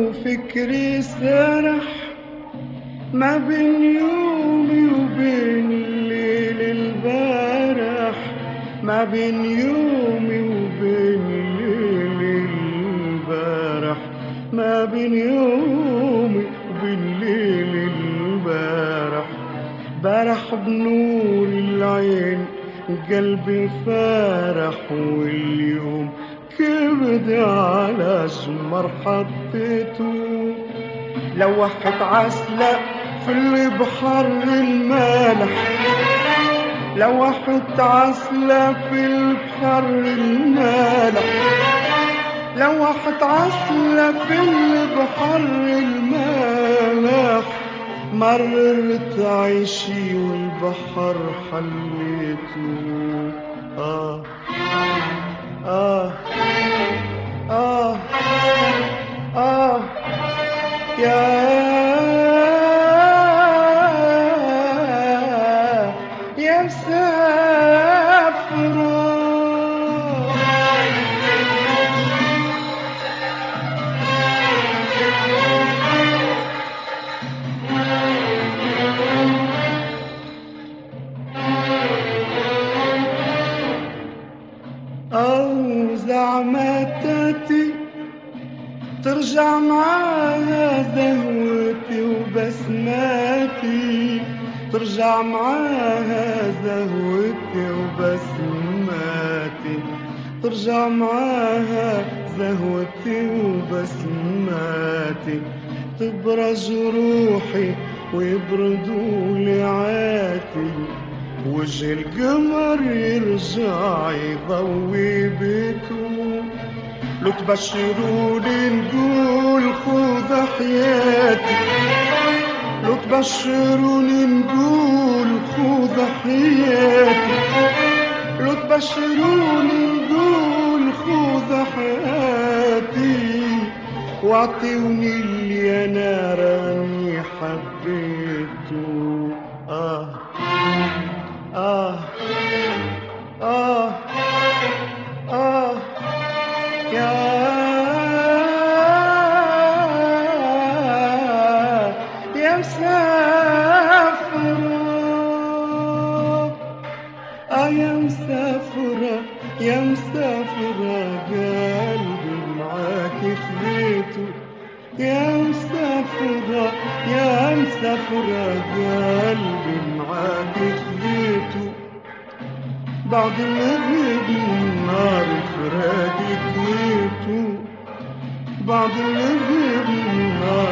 وفكري سرح ما بين يومي وبين الليل البارح، ما بين يومي وبين الليل البارح، ما بين يومي وبين الليل البارح. بارح بنور العين قلبي فارح، واليوم كبد على جمر حطيته. لوحت عسلة في البحر المالح، لوحت عسلة في البحر المالح، لوحت عسلة في البحر المالح. مررت عيشي والبحر حليته. آه آه آه آه يا مسافرة. أو زعمتتي ترجع معاها زهوتي وبسماتي، ترجع معاها زهوتي وبسماتي، ترجع معاها زهوتي وبسماتي. تبرز روحي ويبردوا لعاتي، وجه القمر يرجع يضوي بيته. لو تبشروني نقول خذ حياتي، لو تبشروني نقول خذ حياتي، لو تبشروني نقول خذ حياتي. واعطيوني اللي انا راني حبيته. آه آه آه آه يا مسافرة. يا مسافرة يا مسافرة، قلبي معاك خليته. يا مسافرة يا مسافرة، قلبي معاك خليته. بعد المغرب النار فراقك ويتو، بعد المغرب النار